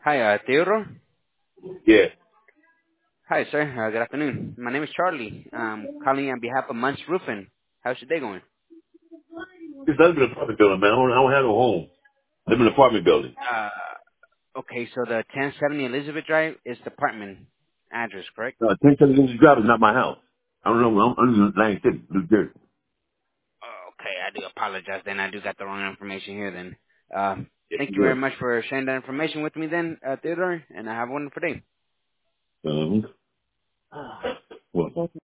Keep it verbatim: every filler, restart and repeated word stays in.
Hi, uh, Theodore. Yeah. Hi, sir. Uh, good afternoon. My name is Charlie. Um, calling on behalf of Munch Roofing. How's your day going? Just I live in an apartment building, man. I don't, I don't have no home. I live in an apartment building. Uh, okay, so the ten seventy Elizabeth Drive is the apartment address, correct? Uh, ten seventy Drive is not my house. I don't know. I'm, I'm in Atlantic City, New Jersey. Oh, okay, I do apologize then. I do got the wrong information here then. Um, Yes, thank you you very do. much for sharing that information with me then, uh, Theodore, and I have a wonderful day. Um, well,